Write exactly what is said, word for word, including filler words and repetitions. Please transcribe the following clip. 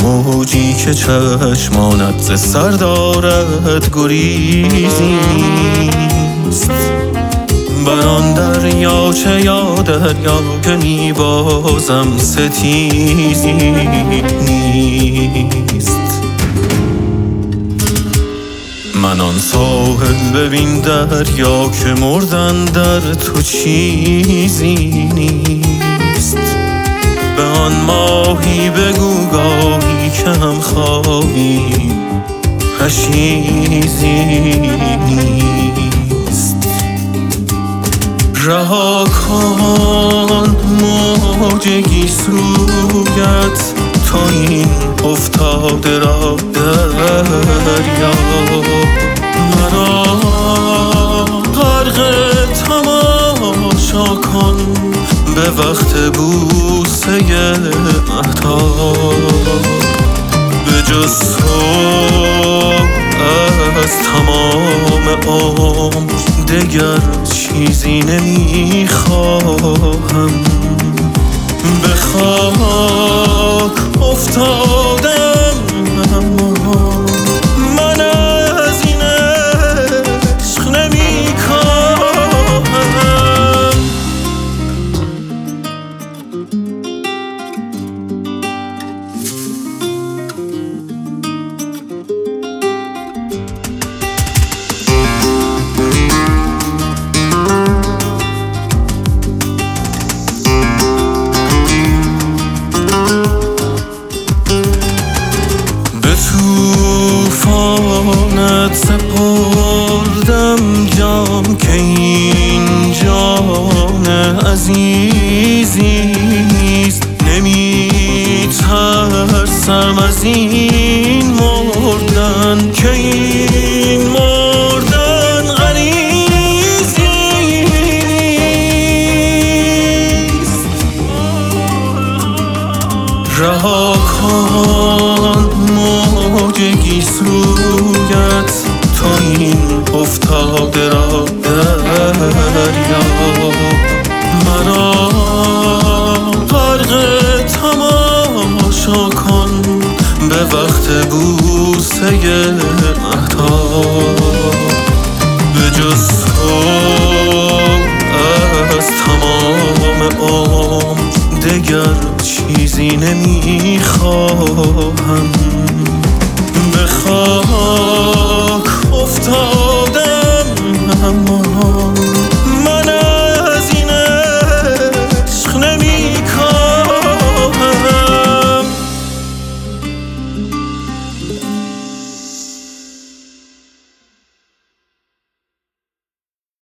موجی که چشمانت ز سر دارد گریزی نیست. بر آن دریاچه یا دریا که می بازم ستیزی نیست. من آن ساحل ببین دریا که مردن در تو چیزی نیست. به آن ماهی بگو گاهی که هم خوابی پشیزی نیست. رها کن موج گیسویت تا این افتاده را دریا. مرا غرق تماشا کن به وقت بوسه مهتاب. به جز تو از تمام عمر دگر چیزی نمیخواهم. به خاک افتادم اما من از این عشق نمیکاهم. طوفانت سپردم جام که این جان عزیزیست. نمی ترسم از این مردن که این مردن غریزیست. رها کن موج گیسویت تا این افتاده را دریا. مرا غرق تماشا کن به وقت بوسه مهتاب. به جز تو از تمام عمر دگر چیزی نمیخواهم. به خاک افتادم اما